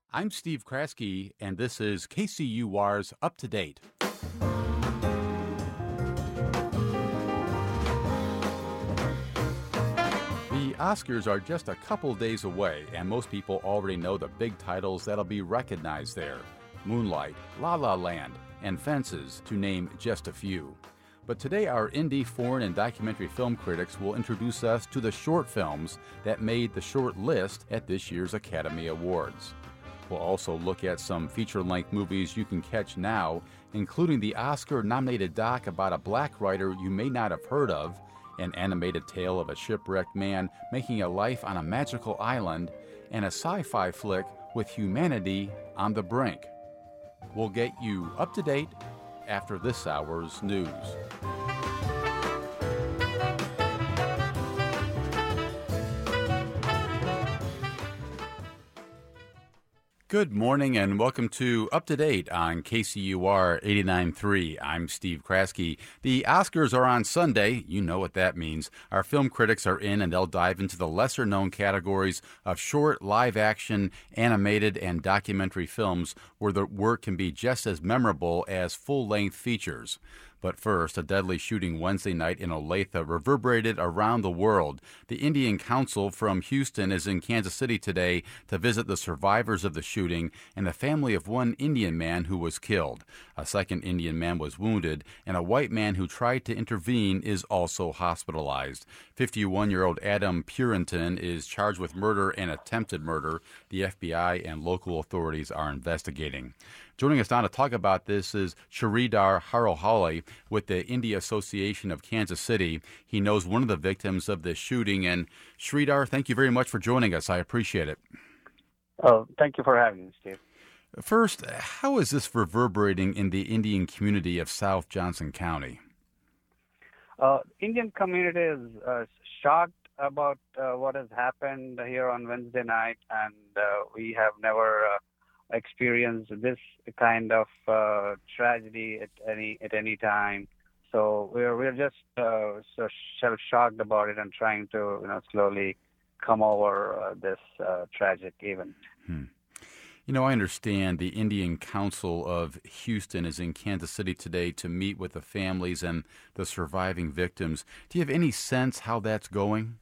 I'm Steve Kraske, and this is KCUR's Up to Date. The Oscars are just a couple days away, and most people already know the big titles that'll be recognized there. Moonlight, La La Land, and Fences, to name just a few. But today our indie, foreign, and documentary film critics will introduce us to the short films that made the short list at this year's Academy Awards. We'll also look at some feature-length movies you can catch now, including the Oscar-nominated doc about a black writer you may not have heard of, an animated tale of a shipwrecked man making a life on a magical island, and a sci-fi flick with humanity on the brink. We'll get you up to date after this hour's news. Good morning and welcome to Up to Date on KCUR 89.3. I'm Steve Kraske. The Oscars are on Sunday. You know what that means. Our film critics are in and they'll dive into the lesser-known categories of short, live-action, animated, and documentary films where the work can be just as memorable as full-length features. But first, a deadly shooting Wednesday night in Olathe reverberated around the world. The Indian Council from Houston is in Kansas City today to visit the survivors of the shooting and the family of one Indian man who was killed. A second Indian man was wounded, and a white man who tried to intervene is also hospitalized. 51-year-old Adam Purinton is charged with murder and attempted murder. The FBI and local authorities are investigating. Joining us now to talk about this is Sridhar Harohalli with the India Association of Kansas City. He knows one of the victims of this shooting. And Sridhar, thank you very much for joining us. I appreciate it. Oh, thank you for having me, Steve. First, how is this reverberating in the Indian community of South Johnson County? Indian community is shocked about what has happened here on Wednesday night, and we have never experienced this kind of tragedy at any time. So we're just so shocked about it and trying to slowly come over this tragic event. You know, I understand the Indian Council of Houston is in Kansas City today to meet with the families and the surviving victims. Do you have any sense how that's going?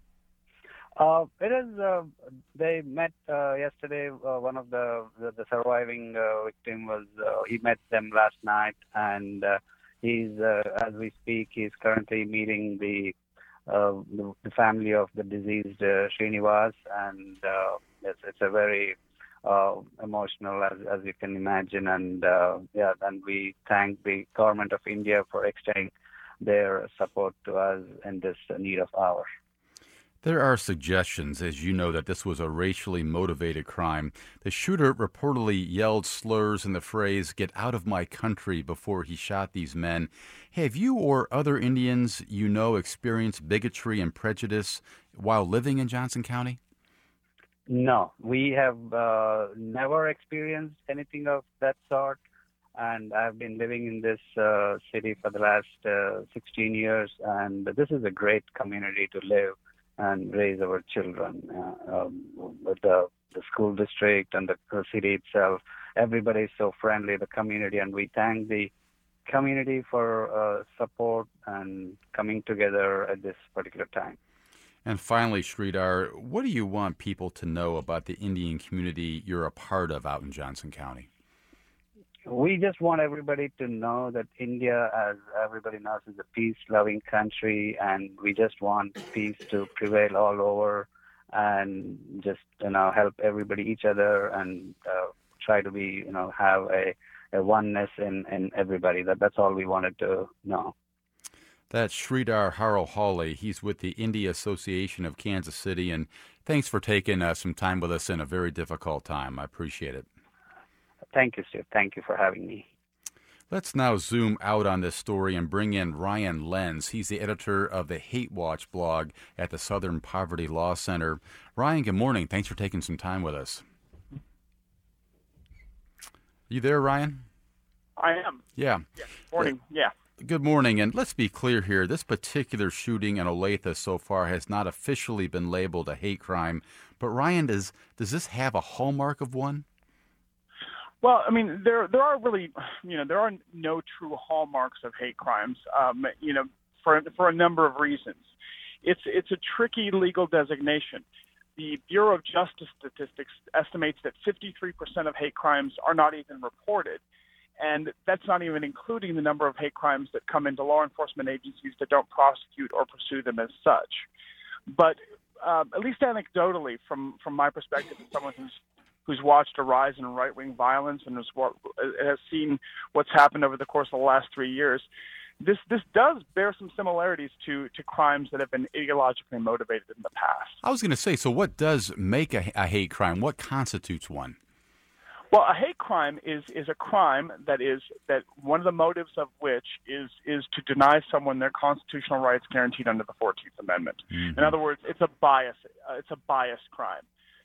It is. They met yesterday. One of the surviving victim was. He met them last night, and he's as we speak. He's currently meeting the family of the deceased Srinivas, and it's a very emotional, as you can imagine. And and we thank the government of India for extending their support to us in this need of ours. There are suggestions, as you know, that this was a racially motivated crime. The shooter reportedly yelled slurs and the phrase, "Get out of my country," before he shot these men. Have you or other Indians you know experienced bigotry and prejudice while living in Johnson County? No, we have never experienced anything of that sort. And I've been living in this city for the last 16 years, and this is a great community to live and raise our children. With the school district and the city itself, everybody is so friendly, the community, and we thank the community for support and coming together at this particular time. And finally, Sridhar, what do you want people to know about the Indian community you're a part of out in Johnson County? We just want everybody to know that India, as everybody knows, is a peace-loving country, and we just want peace to prevail all over, and just help everybody, each other, and try to be have a oneness in everybody. That's all we wanted to know. That's Sridhar Harohalli. He's with the India Association of Kansas City, and thanks for taking some time with us in a very difficult time. I appreciate it. Thank you, Steve. Thank you for having me. Let's now zoom out on this story and bring in Ryan Lenz. He's the editor of the Hate Watch blog at the Southern Poverty Law Center. Ryan, good morning. Thanks for taking some time with us. You there, Ryan? I am. Yeah. Morning. Yeah. Good morning, and let's be clear here. This particular shooting in Olathe so far has not officially been labeled a hate crime. But Ryan, does this have a hallmark of one? Well, I mean, there are really, there are no true hallmarks of hate crimes, for a number of reasons. It's a tricky legal designation. The Bureau of Justice Statistics estimates that 53% of hate crimes are not even reported. And that's not even including the number of hate crimes that come into law enforcement agencies that don't prosecute or pursue them as such. But at least anecdotally, from my perspective, as someone who's watched a rise in right-wing violence and has seen what's happened over the course of the last 3 years, this does bear some similarities to crimes that have been ideologically motivated in the past. I was going to say, so what does make a hate crime? What constitutes one? Well, a hate crime is a crime that one of the motives of which is to deny someone their constitutional rights guaranteed under the 14th Amendment. Mm-hmm. In other words, it's a bias crime.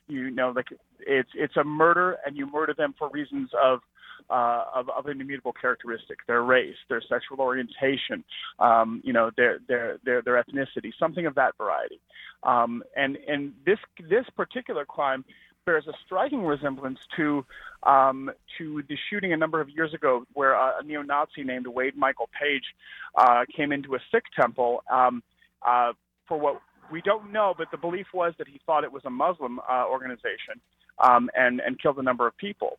It's a murder, and you murder them for reasons of an immutable characteristic: their race, their sexual orientation, their ethnicity, something of that variety. And this particular crime bears a striking resemblance to the shooting a number of years ago, where a neo-Nazi named Wade Michael Page came into a Sikh temple for what we don't know, but the belief was that he thought it was a Muslim organization, and killed a number of people.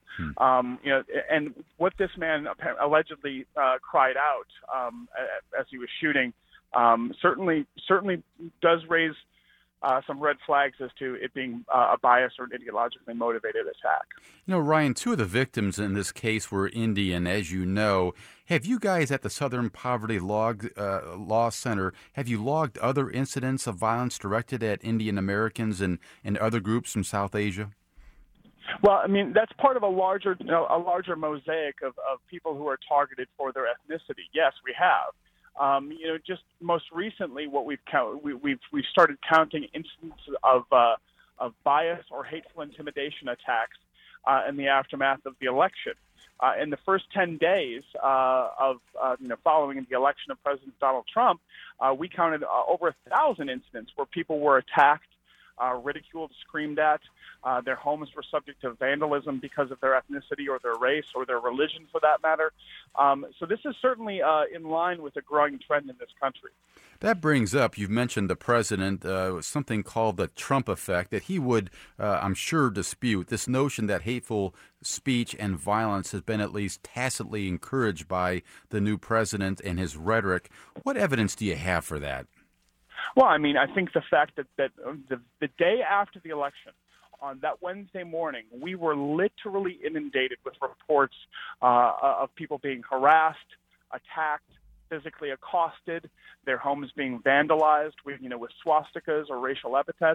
And what this man allegedly cried out as he was shooting certainly does raise some red flags as to it being a biased or an ideologically motivated attack. Ryan, two of the victims in this case were Indian, as you know. Have you guys at the Southern Poverty Law Center, have you logged other incidents of violence directed at Indian Americans and other groups from South Asia? Well, I mean, that's part of a larger mosaic of people who are targeted for their ethnicity. Yes, we have. Just most recently, what we've started counting instances of bias or hateful intimidation attacks in the aftermath of the election. In the first 10 days following the election of President Donald Trump, we counted over 1,000 incidents where people were attacked, ridiculed, screamed at. Their homes were subject to vandalism because of their ethnicity or their race or their religion, for that matter. So this is certainly in line with a growing trend in this country. That brings up, you've mentioned the president, something called the Trump effect, that he would, I'm sure, dispute. This notion that hateful speech and violence has been at least tacitly encouraged by the new president and his rhetoric. What evidence do you have for that? Well, I mean, I think the fact that the day after the election, on that Wednesday morning, we were literally inundated with reports of people being harassed, attacked, physically accosted, their homes being vandalized with swastikas or racial epithets.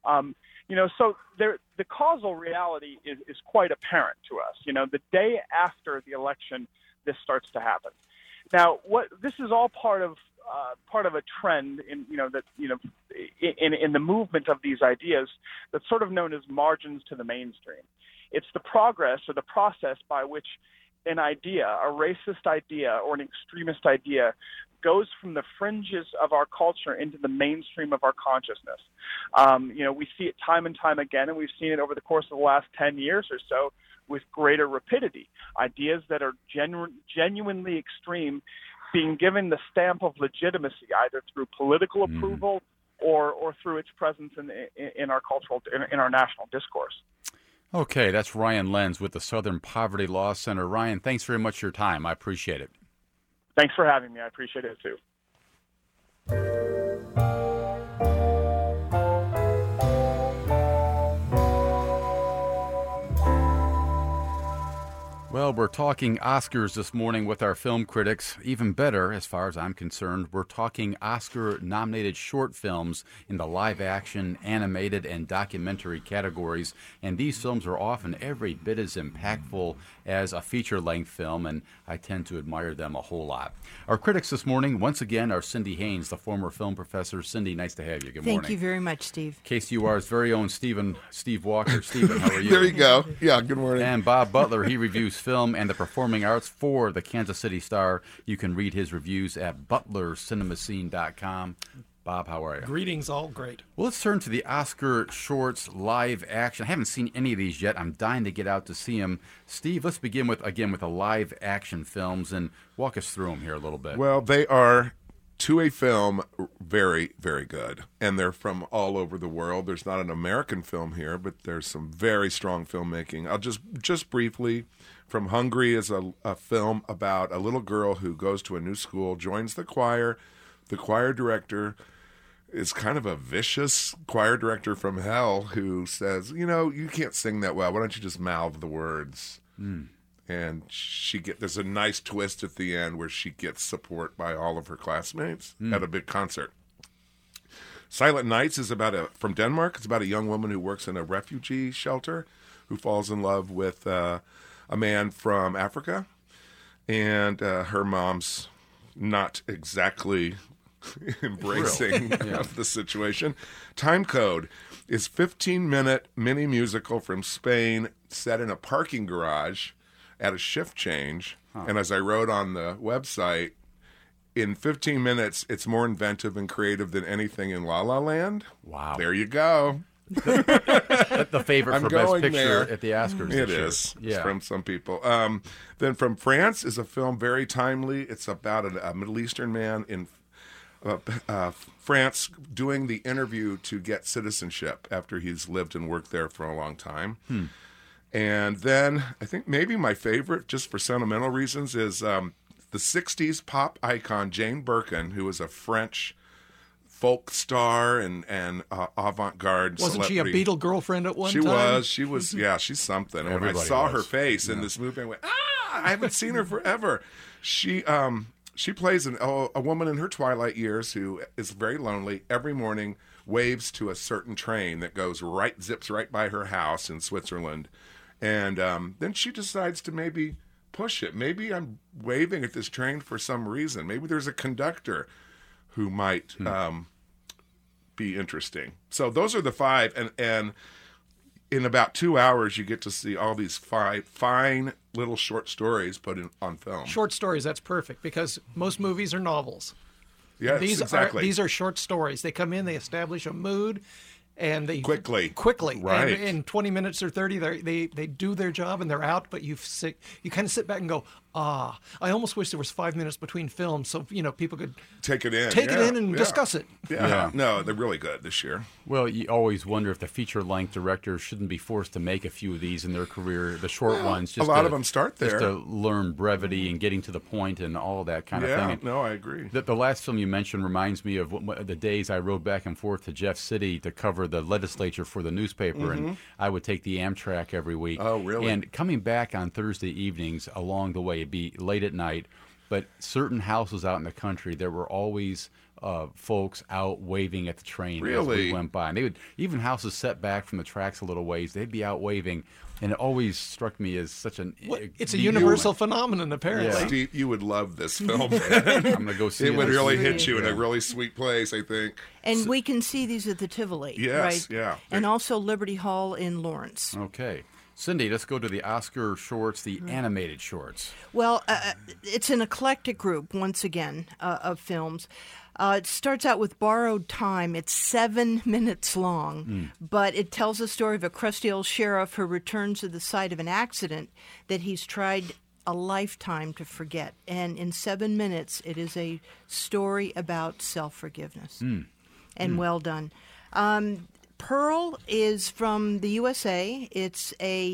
So the causal reality is quite apparent to us. The day after the election, this starts to happen. Now, this is all part of a trend in the movement of these ideas that's sort of known as margins to the mainstream. It's the progress or the process by which an idea, a racist idea or an extremist idea, goes from the fringes of our culture into the mainstream of our consciousness. We see it time and time again, and we've seen it over the course of the last 10 years or so with greater rapidity. Ideas that are genuinely extreme being given the stamp of legitimacy, either through political approval or through its presence in our cultural, in our national discourse. Okay, that's Ryan Lenz with the Southern Poverty Law Center. Ryan, thanks very much for your time. I appreciate it. Thanks for having me. I appreciate it, too. Well, we're talking Oscars this morning with our film critics. Even better, as far as I'm concerned, we're talking Oscar-nominated short films in the live-action, animated, and documentary categories. And these films are often every bit as impactful as a feature-length film, and I tend to admire them a whole lot. Our critics this morning, once again, are Cindy Haynes, the former film professor. Cindy, nice to have you. Good morning. Thank you very much, Steve. KCUR's very own Steve Walker. Stephen, how are you? There you go. Yeah, good morning. And Bob Butler, he reviews film and the performing arts for the Kansas City Star. You can read his reviews at butlercinemascene.com. Bob, how are you? Greetings, all great. Well, let's turn to the Oscar shorts live action. I haven't seen any of these yet. I'm dying to get out to see them. Steve, let's begin with the live action films and walk us through them here a little bit. Well, they are, to a film, very, very good. And they're from all over the world. There's not an American film here, but there's some very strong filmmaking. I'll just briefly, From Hungary is a film about a little girl who goes to a new school, joins the choir. The choir director is kind of a vicious choir director from hell who says, you can't sing that well. Why don't you just mouth the words? And there's a nice twist at the end where she gets support by all of her classmates at a big concert. Silent Nights is from Denmark. It's about a young woman who works in a refugee shelter who falls in love with a man from Africa. And her mom's not exactly embracing of the situation. Time Code is 15-minute mini musical from Spain set in a parking garage at a shift change. And as I wrote on the website, in 15 minutes, it's more inventive and creative than anything in La La Land. Wow. There you go. The favorite for Best Picture there. at the Oscars. It is. Yeah. It's from some people. Then From France is a film very timely. It's about a Middle Eastern man in France doing the interview to get citizenship after he's lived and worked there for a long time. And then I think maybe my favorite, just for sentimental reasons, is the 60s pop icon Jane Birkin, who was a French folk star and avant-garde Wasn't celebrity. she a Beatle girlfriend at one time? She was, yeah, she's something. And when I Everybody saw was. her face in this movie, I went, I haven't seen her forever. She plays a woman in her twilight years who is very lonely. Every morning waves to a certain train that zips right by her house in Switzerland. And then she decides to maybe push it. Maybe I'm waving at this train for some reason. Maybe there's a conductor who might be interesting. So those are the 5. And in about 2 hours, you get to see all these fine little short stories put on film. Short stories, that's perfect, because most movies are novels. Yes, exactly. These are short stories. They come in, they establish a mood, and they Quickly. right? Right. And in 20 minutes or 30, they do their job and they're out. But you kind of sit back and go, I almost wish there was 5 minutes between films, so people could Take it in. it in and discuss it. Yeah. No, they're really good this year. Well, you always wonder if the feature-length directors shouldn't be forced to make a few of these in their career, the short ones. A lot of them start there. Just to learn brevity and getting to the point and all that kind of thing. No, I agree. The last film you mentioned reminds me of the days I rode back and forth to Jeff City to cover the legislature for the newspaper, and I would take the Amtrak every week. Oh, really? And coming back on Thursday evenings along the way, it'd be late at night, but certain houses out in the country, there were always folks out waving at the train as we went by. And they would, even houses set back from the tracks a little ways, they'd be out waving. And it always struck me as such an... It's a universal phenomenon, apparently. Yeah. Steve, you would love this film. I'm going to go see it. It would this really week. hit you in a really sweet place, I think. And we can see these at the Tivoli, Yes, right? yeah. And also Liberty Hall in Lawrence. Okay. Cindy, let's go to the Oscar shorts, the animated shorts. Well, it's an eclectic group, once again, of films. It starts out with Borrowed Time. It's 7 minutes long, but it tells the story of a crusty old sheriff who returns to the site of an accident that he's tried a lifetime to forget. And in 7 minutes, it is a story about self-forgiveness. And well done. Pearl is from the USA. It's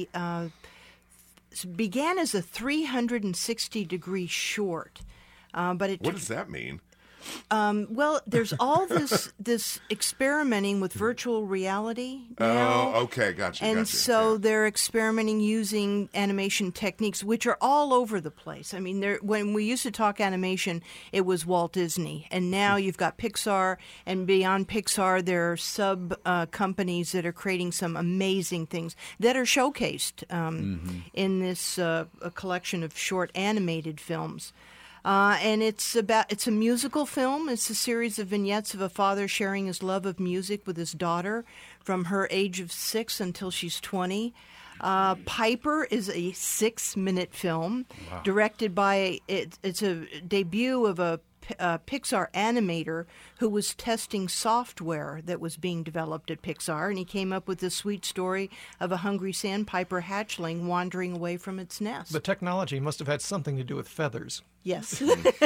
began as a 360-degree short, but it What does that mean? Well, there's all this experimenting with virtual reality now. Oh, okay, gotcha. And gotcha. so they're experimenting using animation techniques, which are all over the place. I mean, when we used to talk animation, it was Walt Disney. And now you've got Pixar, and beyond Pixar, there are sub-companies that are creating some amazing things that are showcased in this collection of short animated films. And it's a musical film. It's a series of vignettes of a father sharing his love of music with his daughter from her age of 6 until she's 20. Piper is a 6-minute film directed by, it's a debut of a Pixar animator who was testing software that was being developed at Pixar, and he came up with this sweet story of a hungry sandpiper hatchling wandering away from its nest. The technology must have had something to do with feathers. Yes.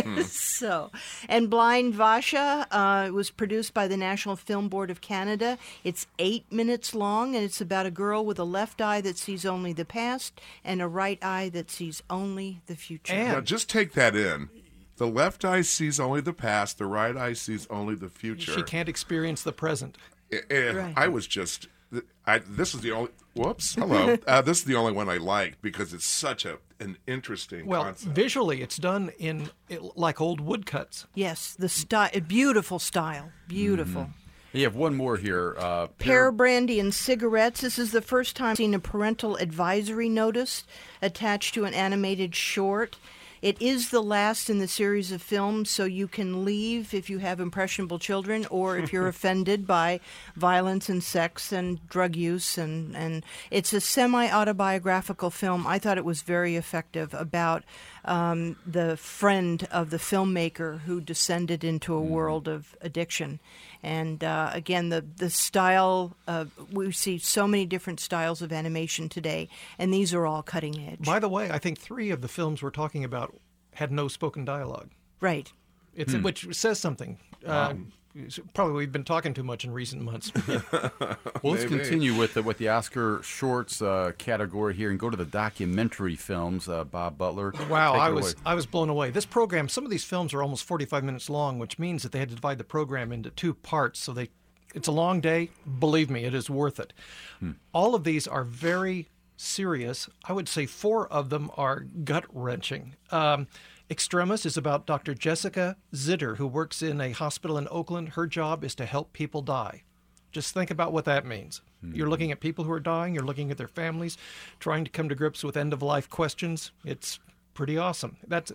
So, and Blind Vasha was produced by the National Film Board of Canada. It's 8 minutes long, and it's about a girl with a left eye that sees only the past and a right eye that sees only the future. Now, just take that in. The left eye sees only the past. The right eye sees only the future. She can't experience the present. Right. I was just... this is the only... Whoops. Hello. This is the only one I liked because it's such an interesting concept. Visually, it's done like old woodcuts. Yes, the style, beautiful style, beautiful. You have one more here. Pear Brandy and Cigarettes. This is the first time I've seen a parental advisory notice attached to an animated short. It is the last in the series of films, so you can leave if you have impressionable children or if you're offended by violence and sex and drug use. And it's a semi-autobiographical film. I thought it was very effective about the friend of the filmmaker who descended into a world of addiction. And again, the style, we see so many different styles of animation today, and these are all cutting edge. By the way, I think 3 of the films we're talking about had no spoken dialogue. Right. Which says something. Probably we've been talking too much in recent months. Well, let's continue with the Oscar Shorts category here and go to the documentary films. Bob Butler. Wow, take it I was blown away. This program, some of these films are almost 45 minutes long, which means that they had to divide the program into 2 parts. So it's a long day. Believe me, it is worth it. All of these are very serious. I would say 4 of them are gut-wrenching. Extremis is about Dr. Jessica Zitter, who works in a hospital in Oakland. Her job is to help people die. Just think about what that means. You're looking at people who are dying. You're looking at their families, trying to come to grips with end-of-life questions. It's pretty awesome. That's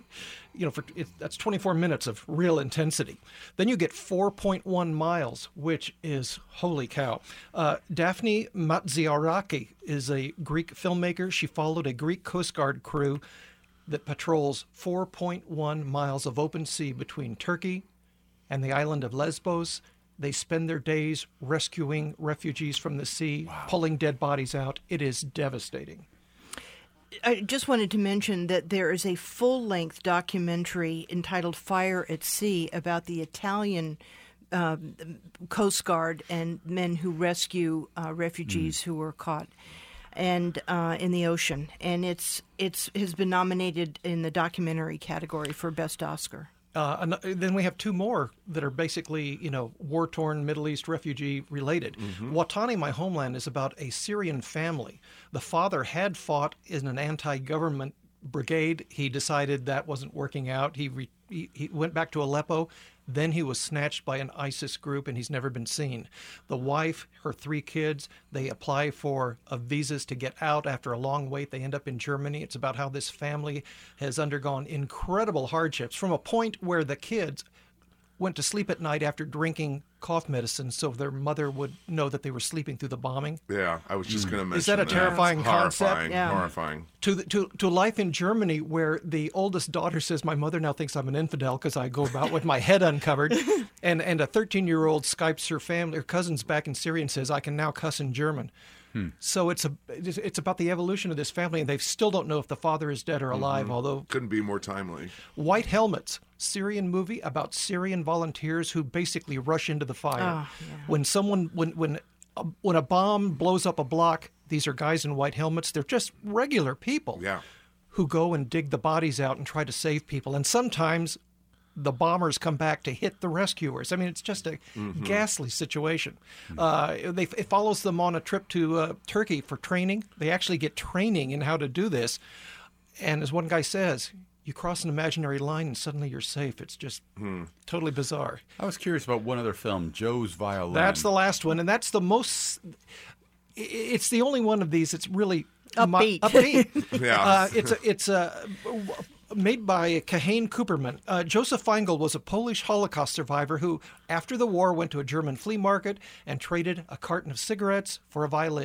24 minutes of real intensity. Then you get 4.1 miles, which is holy cow. Daphne Matsiaraki is a Greek filmmaker. She followed a Greek Coast Guard crew that patrols 4.1 miles of open sea between Turkey and the island of Lesbos. They spend their days rescuing refugees from the sea, pulling dead bodies out. It is devastating. I just wanted to mention that there is a full-length documentary entitled Fire at Sea about the Italian Coast Guard and men who rescue refugees who were caught and in the ocean, and it's has been nominated in the documentary category for Best Oscar. And then we have 2 more that are basically, war-torn Middle East refugee related. Watani, My Homeland, is about a Syrian family. The father had fought in an anti-government brigade. He decided that wasn't working out. He went back to Aleppo. Then he was snatched by an ISIS group, and he's never been seen. The wife, her 3 kids, they apply for visas to get out after a long wait. They end up in Germany. It's about how this family has undergone incredible hardships from a point where the kids went to sleep at night after drinking cough medicine so their mother would know that they were sleeping through the bombing. Yeah, I was just going to mention Is that a terrifying concept? Horrifying. To life in Germany, where the oldest daughter says, my mother now thinks I'm an infidel because I go about with my head uncovered. and a 13-year-old Skypes her cousins back in Syria and says, I can now cuss in German. So it's about the evolution of this family, and they still don't know if the father is dead or alive, although... Couldn't be more timely. White Helmets, Syrian movie about Syrian volunteers who basically rush into the fire. When a bomb blows up a block, these are guys in white helmets. They're just regular people who go and dig the bodies out and try to save people. And sometimes the bombers come back to hit the rescuers. I mean, it's just a ghastly situation. It follows them on a trip to Turkey for training. They actually get training in how to do this. And as one guy says, you cross an imaginary line and suddenly you're safe. It's just totally bizarre. I was curious about one other film, Joe's Violin. That's the last one, and that's the most... It's the only one of these that's really upbeat. It's made by Kahane Cooperman. Joseph Feingel was a Polish Holocaust survivor who, after the war, went to a German flea market and traded a carton of cigarettes for a violin.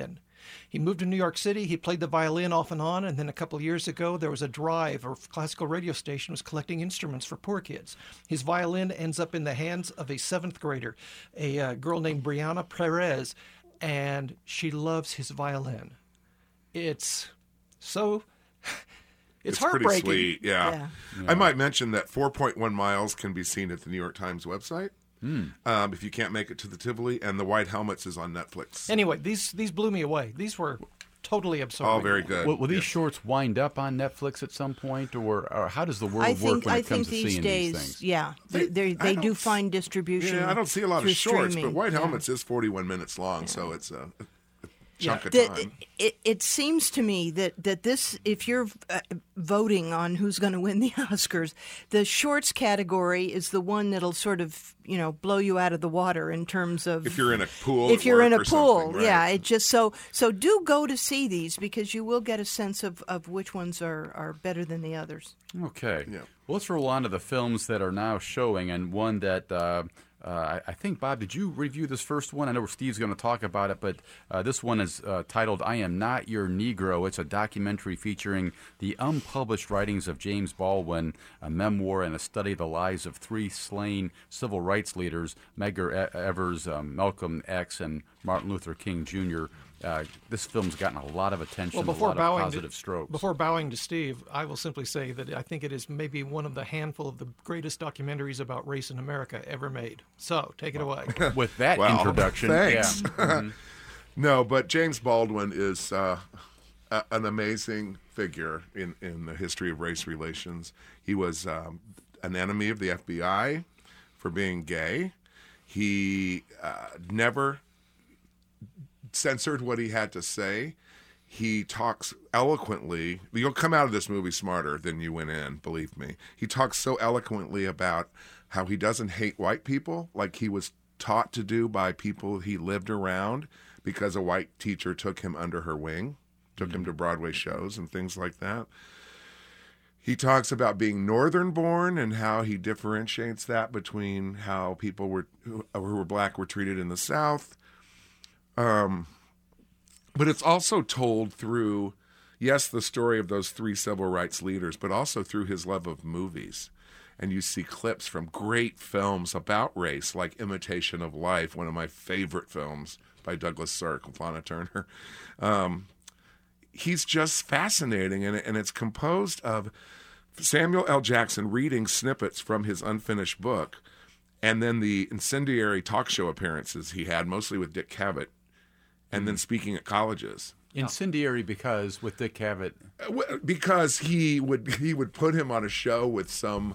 He moved to New York City. He played the violin off and on, and then a couple of years ago, there was a drive, or classical radio station was collecting instruments for poor kids. His violin ends up in the hands of a 7th grader, a girl named Brianna Perez, and she loves his violin. It's so... It's heartbreaking. Pretty sweet, yeah. I might mention that 4.1 Miles can be seen at the New York Times website if you can't make it to the Tivoli, and The White Helmets is on Netflix. Anyway, these blew me away. These were totally absorbing. All very good. Will these shorts wind up on Netflix at some point, or how does the world work when it comes to seeing these things? Yeah, they do find distribution. Yeah, I don't see a lot of shorts, streaming. but White Helmets is 41 minutes long, so it's a chunk of time. It seems to me that this, if you're voting on who's going to win the Oscars, the shorts category is the one that'll sort of blow you out of the water in terms of if you're in a pool. If you're in a pool, right. yeah. It just so do go to see these because you will get a sense of which ones are better than the others. Okay. Yeah. Well, let's roll on to the films that are now showing, and one that I think, Bob, did you review this first one? I know Steve's going to talk about it, but this one is titled I Am Not Your Negro. It's a documentary featuring the unpublished writings of James Baldwin, a memoir and a study of the lives of 3 slain civil rights leaders, Medgar Evers, Malcolm X, and Martin Luther King Jr. This film's gotten a lot of attention, a lot of positive strokes. Before bowing to Steve, I will simply say that I think it is maybe one of the handful of the greatest documentaries about race in America ever made. So, take it away. With that introduction. Thanks. Yeah. Mm-hmm. No, but James Baldwin is an amazing figure in the history of race relations. He was an enemy of the FBI for being gay. He never censored what he had to say. He talks eloquently. You'll come out of this movie smarter than you went in, believe me. He talks so eloquently about how he doesn't hate white people like he was taught to do by people he lived around because a white teacher took him under her wing, took him to Broadway shows and things like that. He talks about being northern born and how he differentiates that between how people who were black were treated in the South. But it's also told through, yes, the story of those 3 civil rights leaders, but also through his love of movies. And you see clips from great films about race, like Imitation of Life, one of my favorite films by Douglas Sirk and Lana Turner. He's just fascinating, and it's composed of Samuel L. Jackson reading snippets from his unfinished book, and then the incendiary talk show appearances he had, mostly with Dick Cavett, and then speaking at colleges. Incendiary because with Dick Cavett, because he would put him on a show with some,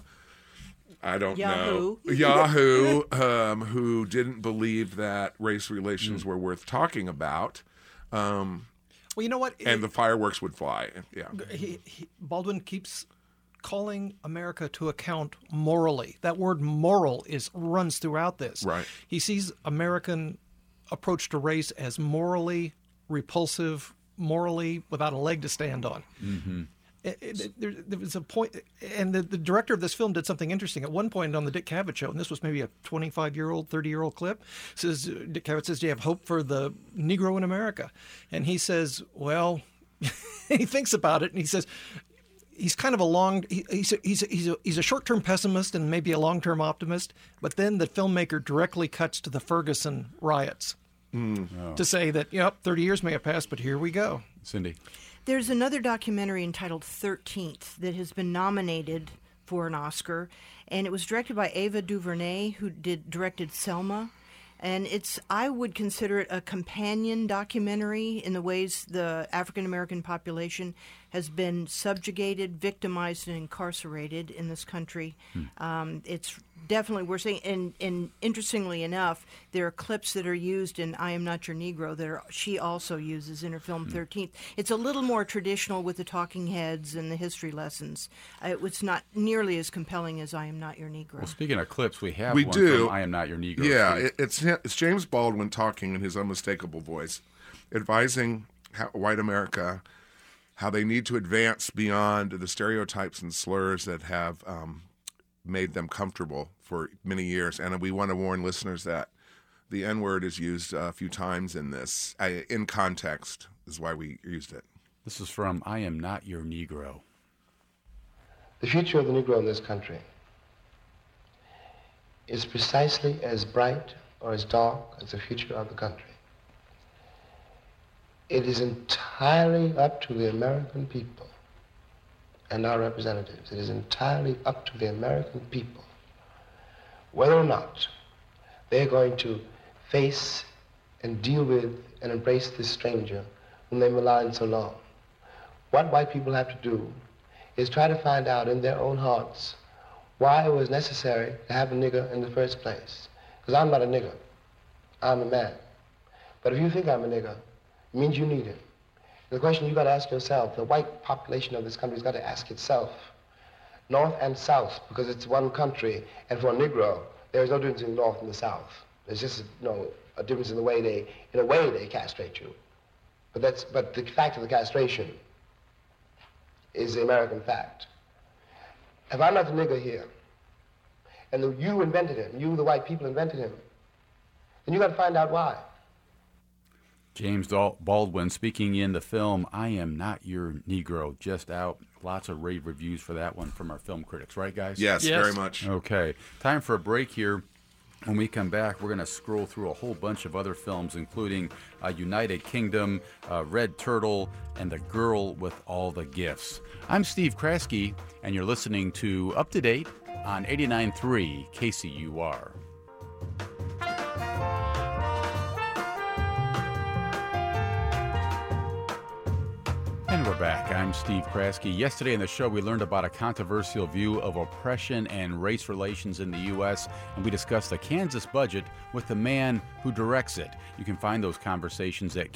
I don't know, Yahoo, who didn't believe that race relations were worth talking about. Well, you know what? And the fireworks would fly. Yeah. Baldwin keeps calling America to account morally. That word moral runs throughout this. Right. He sees American approach to race as morally repulsive, morally without a leg to stand on. Mm-hmm. There was a point, and the director of this film did something interesting. At one point on the Dick Cavett show, and this was maybe a 25-year-old, 30-year-old clip, Dick Cavett says, do you have hope for the Negro in America? And he says, well, he thinks about it, and he says, he's kind of he's a short-term pessimist and maybe a long-term optimist, but then the filmmaker directly cuts to the Ferguson riots to say that, 30 years may have passed, but here we go. Cindy. There's another documentary entitled 13th that has been nominated for an Oscar, and it was directed by Ava DuVernay, who directed Selma. And I would consider it a companion documentary in the ways the African-American population has been subjugated, victimized, and incarcerated in this country. It's definitely, we're seeing, and interestingly enough, there are clips that are used in I Am Not Your Negro that she also uses in her film 13th. It's a little more traditional with the talking heads and the history lessons. It's not nearly as compelling as I Am Not Your Negro. Well, speaking of clips, we have one from I Am Not Your Negro. Yeah, it's James Baldwin talking in his unmistakable voice, advising white America how they need to advance beyond the stereotypes and slurs that have made them comfortable for many years. And we want to warn listeners that The N-word is used a few times in this. In context is why we used it. This is from I Am Not Your Negro. The future of the Negro in this country is precisely as bright or as dark as the future of the country. It is entirely up to the American people and our representatives. It is entirely up to the American people whether or not they're going to face and deal with and embrace this stranger whom they maligned so long. What white people have to do is try to find out in their own hearts why it was necessary to have a nigger in the first place. Because I'm not a nigger, I'm a man. But if you think I'm a nigger, it means you need it. The question you've got to ask yourself, the white population of this country has got to ask itself, North and South, because it's one country, and for a Negro, there is no difference in the North and the South. There's just a difference in the way they castrate you. But the fact of the castration is the American fact. If I'm not the nigger here, and you invented him, you, the white people, invented him, then you got to find out why. James Baldwin speaking in the film I Am Not Your Negro, just out. Lots of rave reviews for that one from our film critics, right, guys? Yes, very much. Okay, time for a break here. When we come back, we're going to scroll through a whole bunch of other films, including United Kingdom, Red Turtle, and The Girl with All the Gifts. I'm Steve Kraske, and you're listening to Up to Date on 89.3 KCUR. And we're back. I'm Steve Kraske. Yesterday in the show, we learned about a controversial view of oppression and race relations in the U.S., and we discussed the Kansas budget with the man who directs it. You can find those conversations at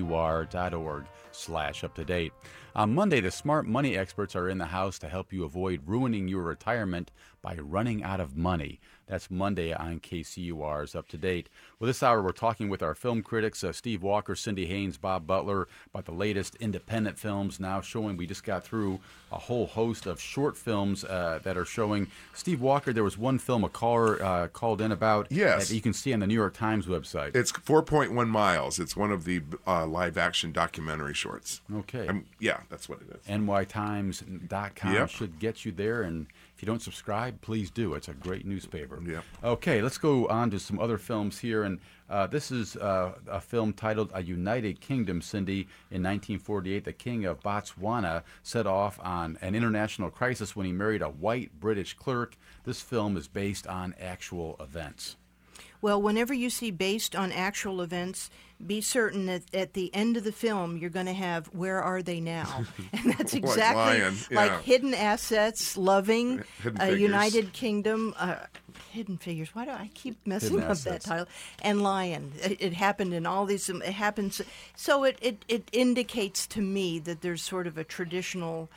kcur.org/uptodate. On Monday, the smart money experts are in the house to help you avoid ruining your retirement by running out of money. That's Monday on KCUR's Up to Date. Well, this hour we're talking with our film critics, Steve Walker, Cindy Haynes, Bob Butler, about the latest independent films now showing. We just got through a whole host of short films that are showing. Steve Walker, there was one film a caller called in about that you can see on the New York Times website. It's 4.1 Miles. It's one of the live-action documentary shorts. Okay. Yeah, that's what it is. nytimes.com should get you there, and if you don't subscribe, please do. It's a great newspaper. Yep. Okay, let's go on to some other films here. And this is a film titled A United Kingdom, Cindy. In 1948, the King of Botswana set off on an international crisis when he married a white British clerk. This film is based on actual events. Well, whenever you see based on actual events, be certain that at the end of the film, you're going to have where are they now? And that's exactly like Hidden Assets, Loving, United Kingdom, Hidden Figures. Why do I keep messing up that title? And Lion. It happened in all these. It happens. So it indicates to me that there's sort of a traditional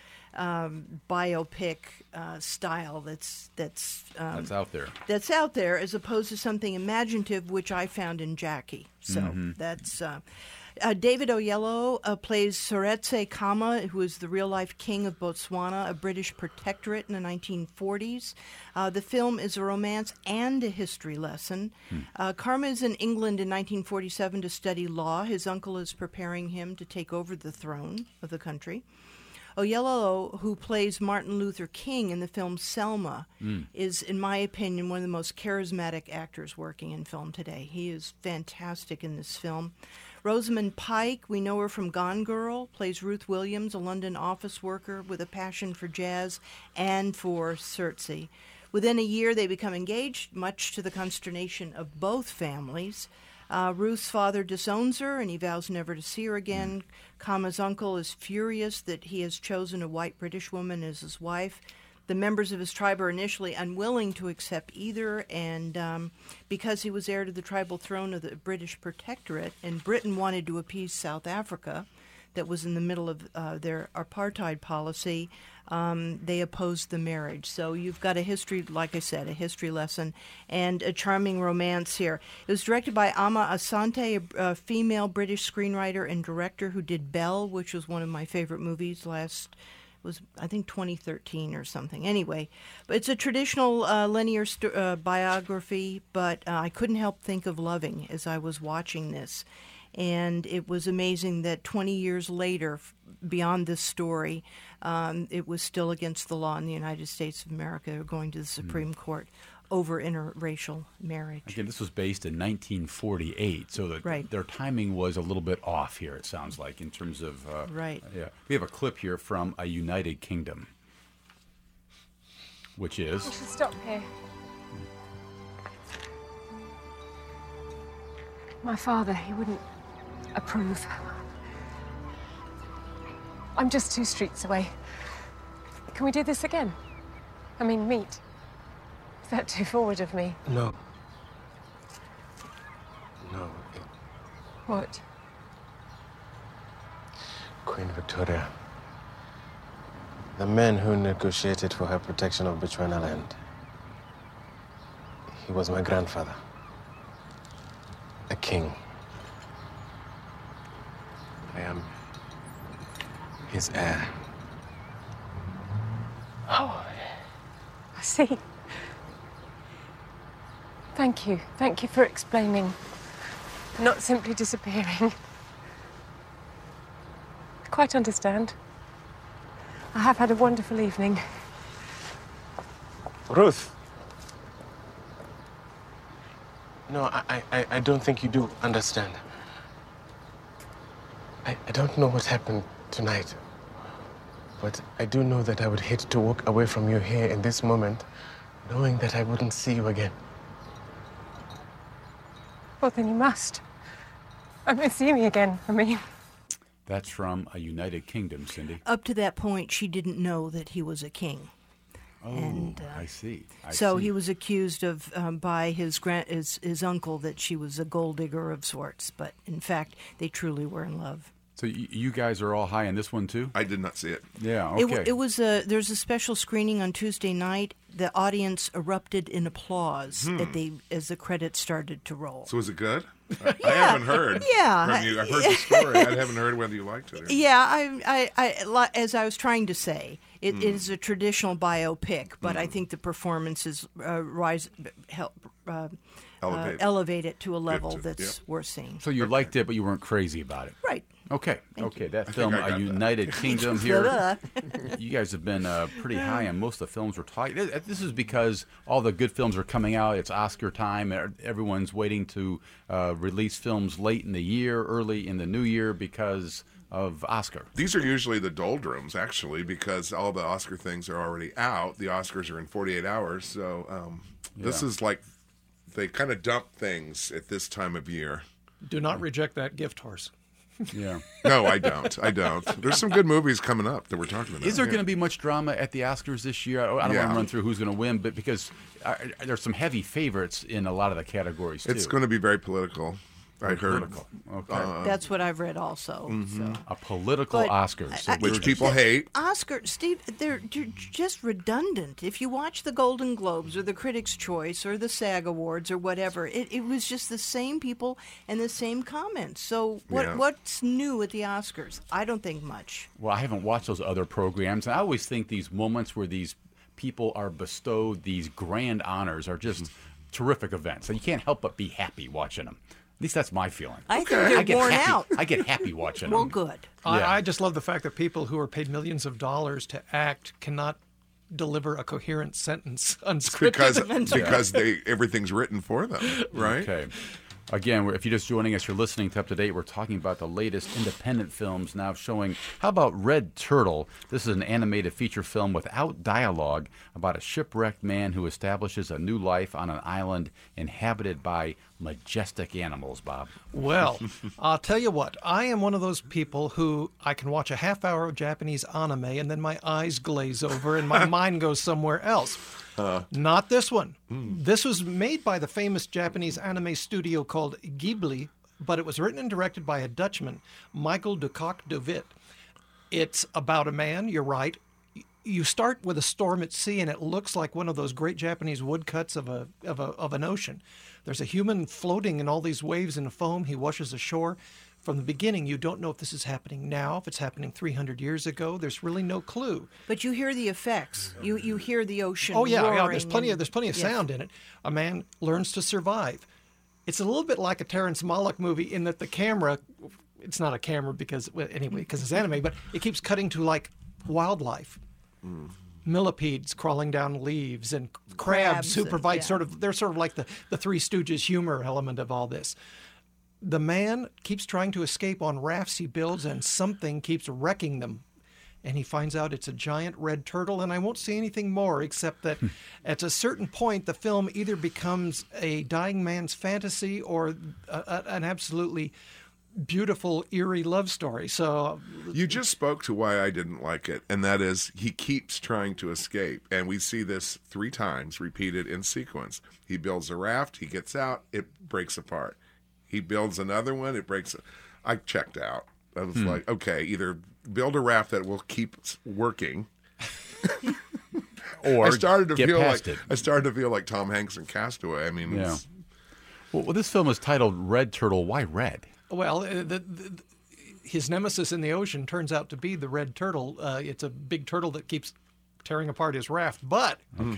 biopic style that's out there. That's out there, as opposed to something imaginative, which I found in Jackie. So that's David Oyelowo plays Seretse Khama, who is the real-life king of Botswana, a British protectorate in the 1940s. The film is a romance and a history lesson. Khama is in England in 1947 to study law. His uncle is preparing him to take over the throne of the country. Oyelowo, who plays Martin Luther King in the film Selma, is, in my opinion, one of the most charismatic actors working in film today. He is fantastic in this film. Rosamund Pike, we know her from Gone Girl, plays Ruth Williams, a London office worker with a passion for jazz and for Seretse. Within a year, they become engaged, much to the consternation of both families. Ruth's father disowns her, and he vows never to see her again. Khama's uncle is furious that he has chosen a white British woman as his wife. The members of his tribe are initially unwilling to accept either, and because he was heir to the tribal throne of the British protectorate, and Britain wanted to appease South Africa, that was in the middle of their apartheid policy, they opposed the marriage. So you've got a history, like I said, a history lesson and a charming romance here. It was directed by Ama Asante, a female British screenwriter and director who did Belle, which was one of my favorite movies last was, I think, 2013 or something. Anyway, but it's a traditional linear biography, but I couldn't help think of Loving as I was watching this. And it was amazing that 20 years later, beyond this story, it was still against the law in the United States of America, going to the Supreme Court over interracial marriage. Again, this was based in 1948, so their timing was a little bit off here, it sounds like, in terms of... Right. Yeah. We have a clip here from A United Kingdom, which is... We should stop here. My father, he wouldn't approve. I'm just 2 streets away. Can we do this again? I mean, meet. Is that too forward of me? No. No. What? Queen Victoria. The man who negotiated for her protection of Bechuanaland. He was my grandfather. A king. I am his heir. Oh, I see. Thank you. Thank you for explaining. Not simply disappearing. I quite understand. I have had a wonderful evening. Ruth. No, I don't think you do understand. I don't know what happened tonight, but I do know that I would hate to walk away from you here in this moment, knowing that I wouldn't see you again. Well, then you must. I won't see me again, I mean. That's from A United Kingdom, Cindy. Up to that point, she didn't know that he was a king. Oh, and, I see. So he was accused of by his uncle that she was a gold digger of sorts, but in fact, they truly were in love. So you guys are all high on this one too? I did not see it. Yeah, okay. It was there's a special screening on Tuesday night. The audience erupted in applause as the credits started to roll. So was it good? I haven't heard from you. I've heard the story. I haven't heard whether you liked it. Yeah, I as I was trying to say, it is a traditional biopic, but I think the performances elevate it to a level that's worth seeing. So you liked it, but you weren't crazy about it. Right. Okay. Thank you. That film, A United Kingdom here. You guys have been pretty high on most of the films we're talking. This is because all the good films are coming out. It's Oscar time. Everyone's waiting to release films late in the year, early in the new year because of Oscar. These are usually the doldrums, actually, because all the Oscar things are already out. The Oscars are in 48 hours. So this is like they kind of dump things at this time of year. Do not reject that gift horse. Yeah. No, I don't. There's some good movies coming up that we're talking about. Is there going to be much drama at the Oscars this year? I don't want to run through who's going to win, but because there's some heavy favorites in a lot of the categories, too. It's going to be very political. I heard. Okay. That's what I've read also. So. A political Oscars. So which people hate. Oscar, Steve, they're just redundant. If you watch the Golden Globes or the Critics' Choice or the SAG Awards or whatever, it was just the same people and the same comments. So what's new at the Oscars? I don't think much. Well, I haven't watched those other programs, and I always think these moments where these people are bestowed these grand honors are just terrific events. And you can't help but be happy watching them. At least that's my feeling. I think they're worn out. I get happy watching Well, them. good. I just love the fact that people who are paid millions of dollars to act cannot deliver a coherent sentence unscripted. Because everything's written for them, right? Okay. Again, if you're just joining us, you're listening to Up to Date. We're talking about the latest independent films now showing. How about Red Turtle? This is an animated feature film without dialogue about a shipwrecked man who establishes a new life on an island inhabited by majestic animals, Bob. Well, I'll tell you what. I am one of those people who I can watch a half hour of Japanese anime and then my eyes glaze over and my mind goes somewhere else. Not this one. This was made by the famous Japanese anime studio called Ghibli, but it was written and directed by a Dutchman, Michael Duyck de Wit. It's about a man, you're right. You start with a storm at sea, and it looks like one of those great Japanese woodcuts of an ocean. There's a human floating in all these waves and foam. He washes ashore. from the beginning, you don't know if this is happening now, if it's happening 300 years ago. There's really no clue. But you hear the effects. You hear the ocean. Oh yeah, roaring there's plenty of sound in it. A man learns to survive. It's a little bit like a Terrence Malick movie in that the camera, it's not a camera because it's anime, but it keeps cutting to like wildlife. Millipedes crawling down leaves and crabs who provide they're sort of like the Three Stooges humor element of all this. The man keeps trying to escape on rafts he builds, and something keeps wrecking them. And he finds out it's a giant red turtle, and I won't say anything more except that at a certain point, the film either becomes a dying man's fantasy or an absolutely beautiful, eerie love story. So you just spoke to why I didn't like it, and that is he keeps trying to escape. And we see this 3 times repeated in sequence. He builds a raft, he gets out, it breaks apart. He builds another one, it breaks. I checked out. I was like, okay, either build a raft that will keep working, or I started to feel like Tom Hanks in Castaway. I mean, yeah. Well, this film is titled Red Turtle. Why red? Well, his nemesis in the ocean turns out to be the red turtle. It's a big turtle that keeps tearing apart his raft. But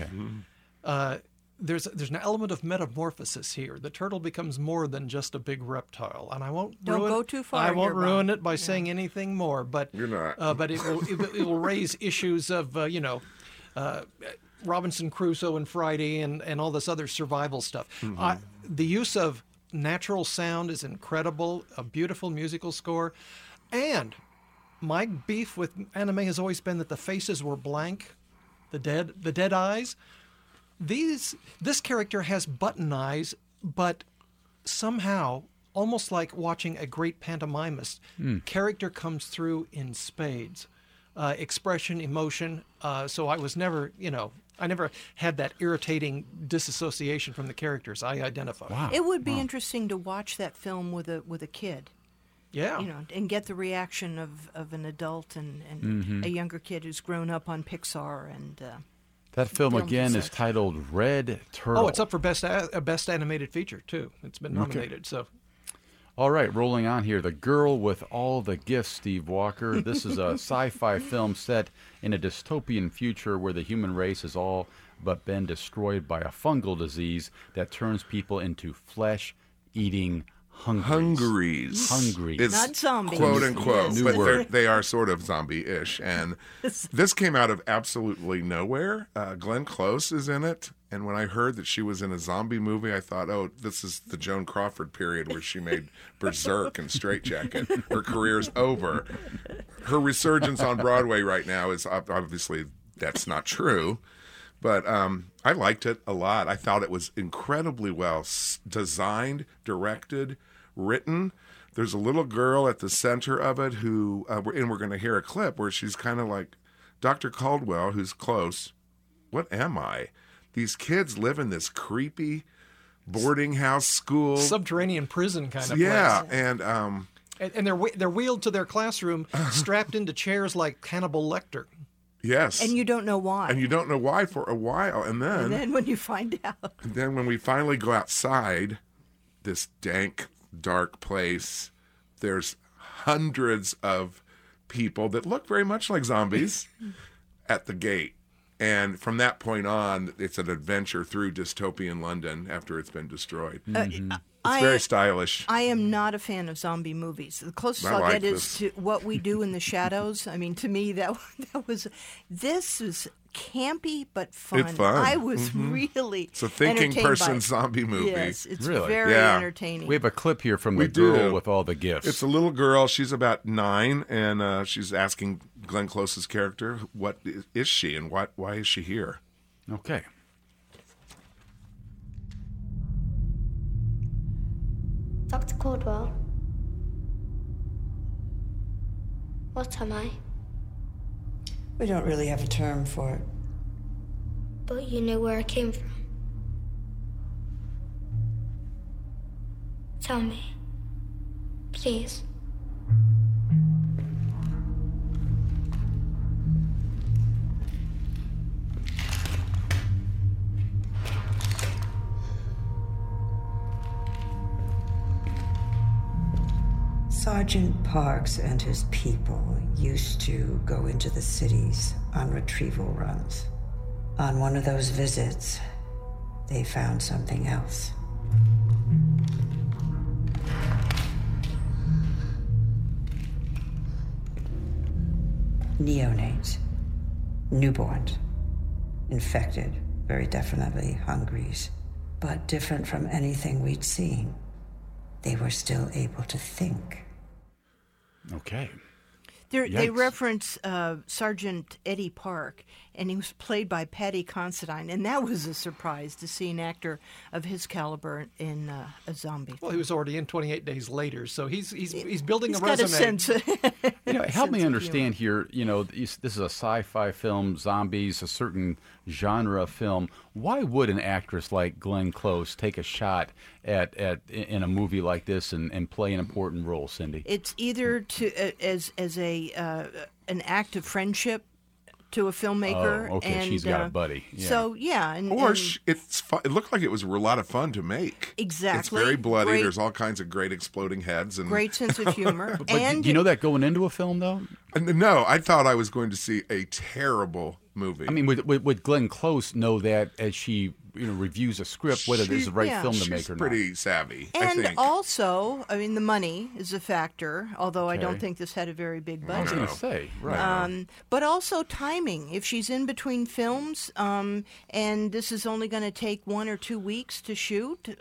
there's an element of metamorphosis here. The turtle becomes more than just a big reptile, and I won't go too far. I won't ruin it by saying anything more. But you're not. But it will raise issues of Robinson Crusoe and Friday and all this other survival stuff. The use of natural sound is incredible, a beautiful musical score. And my beef with anime has always been that the faces were blank, the dead eyes. This character has button eyes, but somehow, almost like watching a great pantomimist, character comes through in spades. Expression, emotion. So I was never, I never had that irritating disassociation from the characters I identify. Wow. It would be interesting to watch that film with a kid. Yeah. And get the reaction of an adult and a younger kid who's grown up on Pixar and. That film again is titled Red Turtle. Oh, it's up for best animated feature too. It's been nominated. Okay. So. All right, rolling on here. The Girl with All the Gifts, Steve Walker. This is a sci-fi film set in a dystopian future where the human race has all but been destroyed by a fungal disease that turns people into flesh-eating hungries. It's not zombies. Quote unquote. New but word. They are sort of zombie-ish. And this came out of absolutely nowhere. Glenn Close is in it. And when I heard that she was in a zombie movie, I thought, oh, this is the Joan Crawford period where she made Berserk and Straight Jacket. Her career's over. Her resurgence on Broadway right now is obviously that's not true. But I liked it a lot. I thought it was incredibly well designed, directed, written. There's a little girl at the center of it who, and we're going to hear a clip where she's kind of like, Dr. Caldwell, who's close, what am I? These kids live in this creepy boarding house school. Subterranean prison kind of place. Yeah, and they're wheeled to their classroom strapped into chairs like Hannibal Lecter. Yes. And you don't know why. And you don't know why for a while. And then when you find out. And then when we finally go outside this dank, dark place, there's hundreds of people that look very much like zombies at the gate. And from that point on, it's an adventure through dystopian London after it's been destroyed. It's very stylish. I am not a fan of zombie movies. The closest I'll get is to What We Do in the Shadows. I mean, to me, this was campy but fun. It's fun. I was really It's a thinking person zombie movie. Yes, it's really? very entertaining. We have a clip here from The Girl with All the Gifts. It's a little girl. She's about 9, and she's asking Glenn Close's character, what is she and why is she here? Okay. Dr. Caldwell. What am I? We don't really have a term for it. But you know where I came from. Tell me. Please. Sergeant Parks and his people used to go into the cities on retrieval runs. On one of those visits, they found something else. Neonates. Newborns. Infected, very definitely hungries, but different from anything we'd seen. They were still able to think. Okay. They reference Sergeant Eddie Park, and he was played by Paddy Considine, and that was a surprise to see an actor of his caliber in a zombie. Well, he was already in 28 Days Later, so he's building He's a got resume. a sense. Help me understand here. This is a sci-fi film, zombies, a certain genre of film. Why would an actress like Glenn Close take a shot at in a movie like this and play an important role, Cindy? It's either as an act of friendship to a filmmaker. Oh, okay. And, she's got a buddy. Yeah. So yeah, it's fun. It looked like it was a lot of fun to make. Exactly. It's very bloody. Great. There's all kinds of great exploding heads and Great sense of humor. But and do you know that going into a film, though? No, I thought I was going to see a terrible movie. I mean, would Glenn Close know that as she reviews a script, whether there's the right film to make or not? Pretty savvy, And I think. also, I mean, the money is a factor, although I don't Okay. think this had a very big I was budget. going to say, right. But also timing. If she's in between films and this is only going to take 1 or 2 weeks to shoot,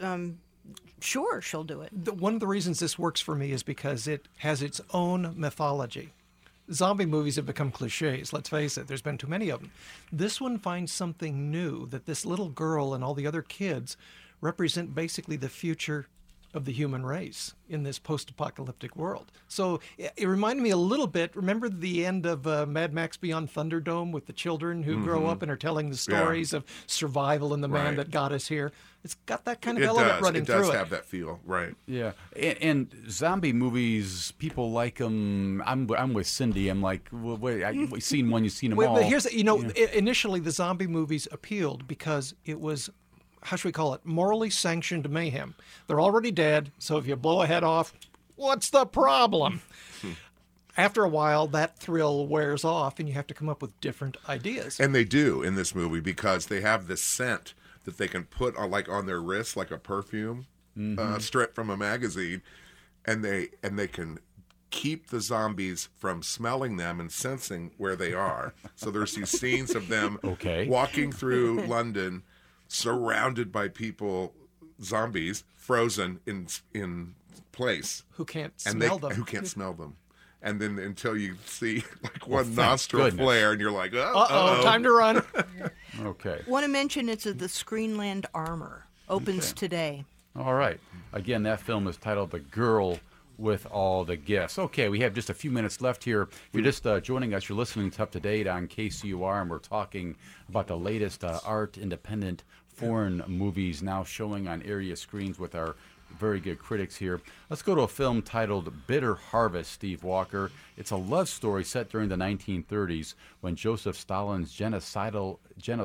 sure, she'll do it. One of the reasons this works for me is because it has its own mythology. Zombie movies have become cliches, let's face it. There's been too many of them. This one finds something new, that this little girl and all the other kids represent basically the future of the human race in this post-apocalyptic world. So it reminded me a little bit, remember the end of Mad Max Beyond Thunderdome with the children who grow up and are telling the stories of survival and the man that got us here? It's got that kind of element running through it. It does have that feel, right. Yeah, and zombie movies, people like them. I'm with Cindy. I'm like, well, wait, I've seen one, you've seen them all. But here's, initially the zombie movies appealed because it was, how should we call it, morally sanctioned mayhem. They're already dead, so if you blow a head off, what's the problem? After a while, that thrill wears off, and you have to come up with different ideas. And they do in this movie because they have this scent that they can put on their wrists like a perfume strip from a magazine, and they can keep the zombies from smelling them and sensing where they are. So there's these scenes of them walking through London, surrounded by people, zombies, frozen in place, who can't smell them. And then until you see like one nostril flare, and you're like, time to run. Okay. Want to mention it's the Screenland Armor. Opens today. All right. Again, that film is titled The Girl with All the Gifts. Okay, we have just a few minutes left here. If you're just joining us, you're listening to Up to Date on KCUR, and we're talking about the latest art independent foreign movies now showing on area screens with our very good critics here. Let's go to a film titled Bitter Harvest, Steve Walker. It's a love story set during the 1930s when Joseph Stalin's genocidal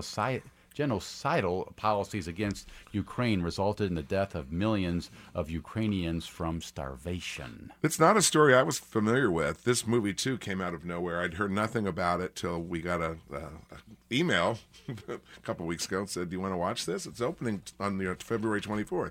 policies against Ukraine resulted in the death of millions of Ukrainians from starvation. It's not a story I was familiar with. This movie, too, came out of nowhere. I'd heard nothing about it till we got a email a couple weeks ago and said, do you want to watch this? It's opening on February 24th.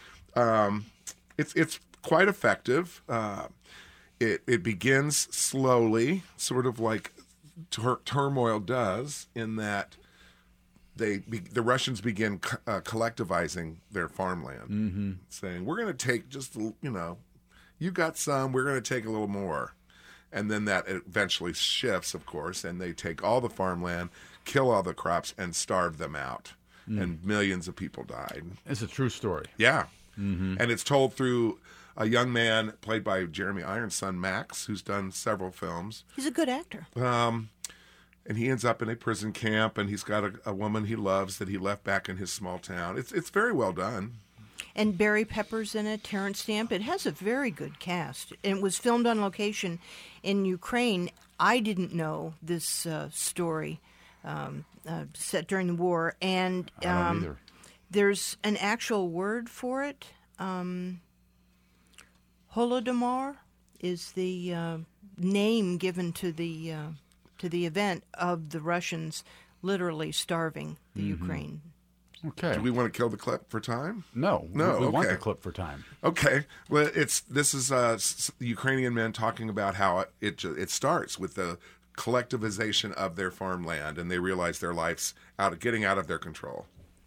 It's quite effective. It begins slowly, sort of like turmoil does, in that the Russians begin collectivizing their farmland, saying, we're going to take just, you got some, we're going to take a little more. And then that eventually shifts, of course, and they take all the farmland, kill all the crops, and starve them out. And millions of people died. It's a true story. Yeah. And it's told through a young man played by Jeremy Irons' son, Max, who's done several films. He's a good actor. And he ends up in a prison camp, and he's got a woman he loves that he left back in his small town. It's very well done. And Barry Pepper's in it, Terrence Stamp. It has a very good cast. It was filmed on location in Ukraine. I didn't know this story set during the war. And I don't either. There's an actual word for it, Holodomor. is the name given to the event of the Russians literally starving the Ukraine. Okay. Do we want to kill the clip for time? No. We okay. want the clip for time. Okay. Well, this is Ukrainian men talking about how it starts with the collectivization of their farmland, and they realize their life's getting out of their control.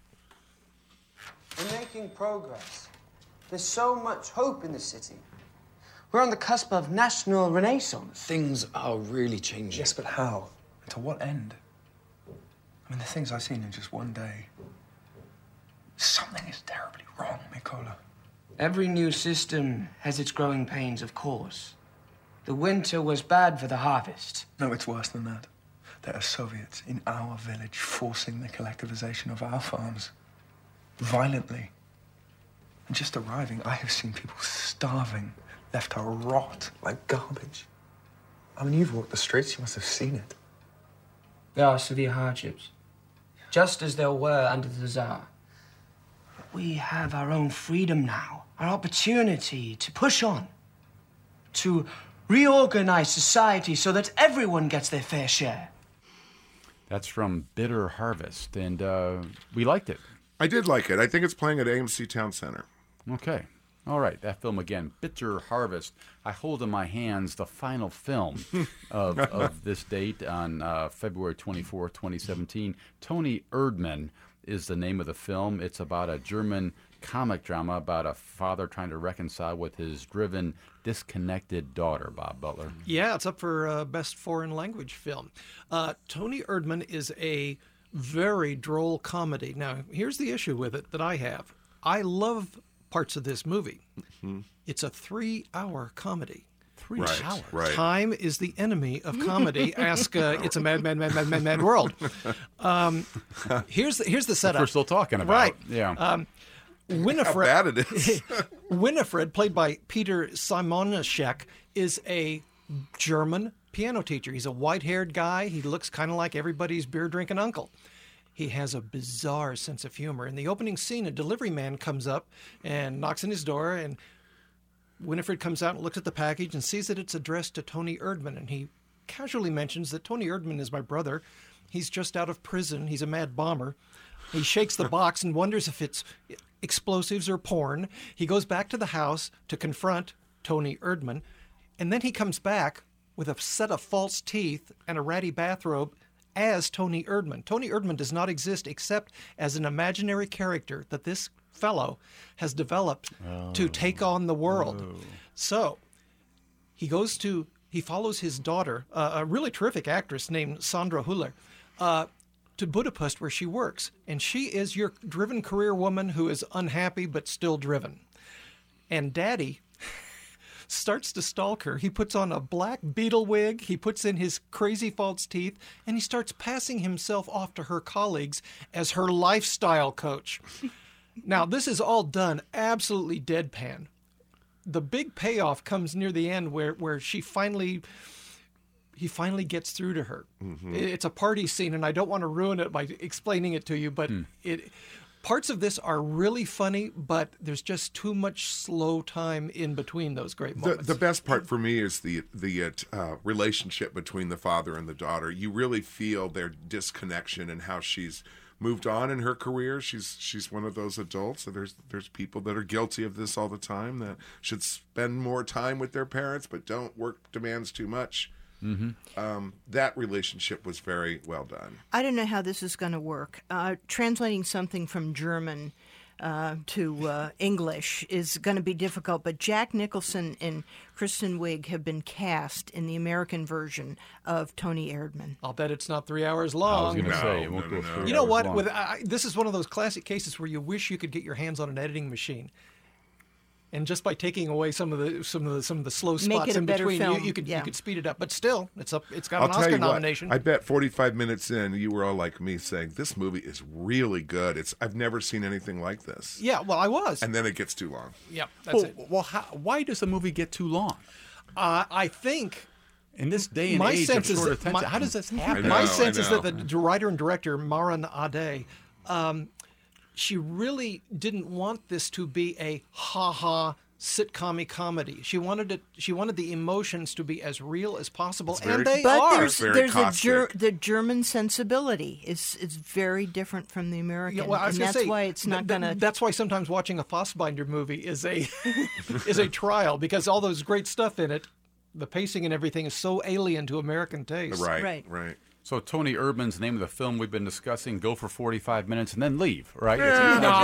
We're making progress. There's so much hope in the city. We're on the cusp of national renaissance. Things are really changing. Yes, but how? And to what end? I mean, the things I've seen in just one day. Something is terribly wrong, Mikola. Every new system has its growing pains, of course. The winter was bad for the harvest. No, it's worse than that. There are Soviets in our village forcing the collectivization of our farms. Violently. And just arriving, I have seen people starving, left to rot like garbage. I mean, you've walked the streets, you must have seen it. There are severe hardships, just as there were under the Tsar. But we have our own freedom now, our opportunity to push on, to reorganize society so that everyone gets their fair share. That's from Bitter Harvest, and we liked it. I did like it. I think it's playing at AMC Town Center. Okay. All right. That film again, Bitter Harvest. I hold in my hands the final film of this date on February 24th, 2017. Toni Erdmann is the name of the film. It's about a German comic drama about a father trying to reconcile with his driven, disconnected daughter, Bob Butler. Yeah, it's up for Best Foreign Language Film. Toni Erdmann is a very droll comedy. Now, here's the issue with it that I have. I love parts of this movie. It's a 3-hour comedy. 3 hours. Right. Time is the enemy of comedy. Ask It's a Mad World. Here's the setup. We're still talking about. Right. Yeah. Winifred, How bad it is. Winifred, played by Peter Simonashek, is a German piano teacher. He's a white-haired guy. He looks kind of like everybody's beer-drinking uncle. He has a bizarre sense of humor. In the opening scene, a delivery man comes up and knocks on his door, and Winifred comes out and looks at the package and sees that it's addressed to Toni Erdmann, and he casually mentions that Toni Erdmann is my brother. He's just out of prison. He's a mad bomber. He shakes the box and wonders if it's explosives or porn. He goes back to the house to confront Toni Erdmann, and then he comes back with a set of false teeth and a ratty bathrobe as Toni Erdmann. Toni Erdmann does not exist except as an imaginary character that this fellow has developed to take on the world. So he follows his daughter, a really terrific actress named Sandra Hüller, to Budapest where she works. And she is your driven career woman who is unhappy but still driven. And Daddy starts to stalk her. He puts on a black beetle wig, he puts in his crazy false teeth, and he starts passing himself off to her colleagues as her lifestyle coach. Now, this is all done absolutely deadpan. The big payoff comes near the end where he finally gets through to her. Mm-hmm. It's a party scene, and I don't want to ruin it by explaining it to you, but parts of this are really funny, but there's just too much slow time in between those great moments. The best part for me is the relationship between the father and the daughter. You really feel their disconnection and how she's moved on in her career. She's one of those adults. So there's people that are guilty of this all the time that should spend more time with their parents, but don't. Work demands too much. Mm-hmm. That relationship was very well done. I don't know how this is going to work. Translating something from German to English is going to be difficult, but Jack Nicholson and Kristen Wiig have been cast in the American version of Toni Erdmann. I'll bet it's not 3 hours long. I was going to say, it won't go 3 hours long. You know what? This is one of those classic cases where you wish you could get your hands on an editing machine. And just by taking away some of the slow spots in between, you could speed it up. But still, it's got an Oscar nomination. I bet 45 minutes in, you were all like me, saying this movie is really good. I've never seen anything like this. Yeah, well, I was. And then it gets too long. Yeah, that's it. Well, why does the movie get too long? I think in this day and age of short attention, how does this happen? My sense is that the writer and director Maren Ade. She really didn't want this to be a ha-ha sitcom-y comedy. She wanted the emotions to be as real as possible, very- and they But are. there's caustic. the German sensibility is very different from the American, Yeah, well, I was and gonna that's say, why it's not going to. That's why sometimes watching a Fassbinder movie is a is a trial, because all those great stuff in it, the pacing and everything is so alien to American taste. Right. So Tony Urban's name of the film we've been discussing, go for 45 minutes and then leave, right? No,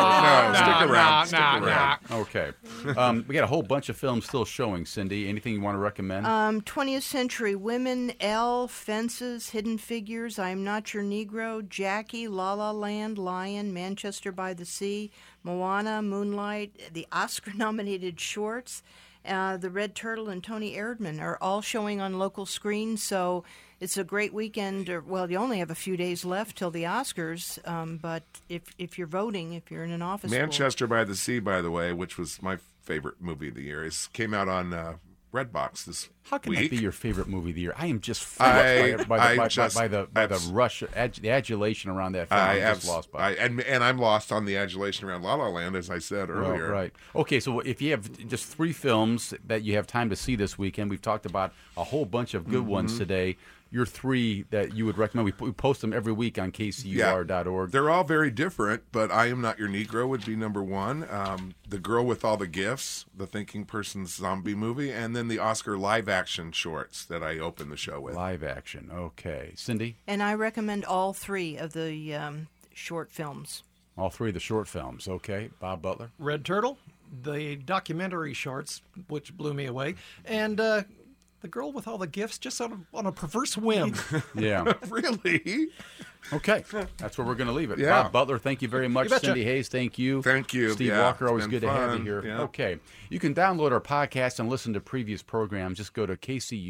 stick around. Stick around. Okay. We got a whole bunch of films still showing, Cindy. Anything you want to recommend? 20th Century Women, Elle, Fences, Hidden Figures, I'm Not Your Negro, Jackie, La La Land, Lion, Manchester by the Sea, Moana, Moonlight, the Oscar-nominated shorts, The Red Turtle, and Tony Erdmann are all showing on local screens, so it's a great weekend. Well, you only have a few days left till the Oscars, but if you're voting, if you're in an office, Manchester by the Sea, by the way, which was my favorite movie of the year, came out on Redbox this How can week. that be your favorite movie of the year? I am just floored by the rush, the adulation around that film. I'm just lost by it. And I'm lost on the adulation around La La Land, as I said earlier. Well, right. Okay, so if you have just 3 films that you have time to see this weekend, we've talked about a whole bunch of good ones today. Your 3 that you would recommend, we post them every week on kcur.org. They're all very different, but I Am Not Your Negro would be number 1. The Girl with All the Gifts, the Thinking Person's zombie movie, and then the Oscar live-action shorts that I opened the show with. Live action, okay. Cindy? And I recommend all 3 of the short films. All 3 of the short films, okay. Bob Butler? Red Turtle, the documentary shorts, which blew me away, and The Girl with All the Gifts, just on a perverse whim. Yeah. Really? Okay. That's where we're going to leave it. Yeah. Bob Butler, thank you very much. You betcha. Cindy Hayes, thank you. Thank you. Steve Yeah, Walker, it's always been good to have you fun. here. Yeah. Okay. You can download our podcast and listen to previous programs. Just go to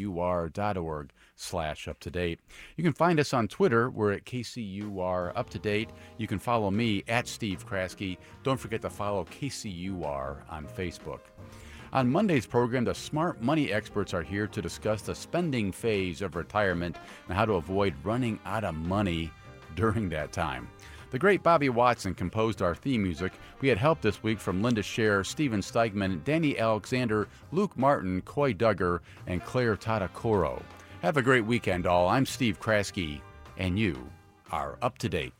kcur.org/up-to-date. You can find us on Twitter. We're at KCUR Up to Date. You can follow me at Steve Kraske. Don't forget to follow KCUR on Facebook. On Monday's program, the smart money experts are here to discuss the spending phase of retirement and how to avoid running out of money during that time. The great Bobby Watson composed our theme music. We had help this week from Linda Scher, Steven Steigman, Danny Alexander, Luke Martin, Coy Duggar, and Claire Tadakoro. Have a great weekend, all. I'm Steve Kraske, and you are up to date.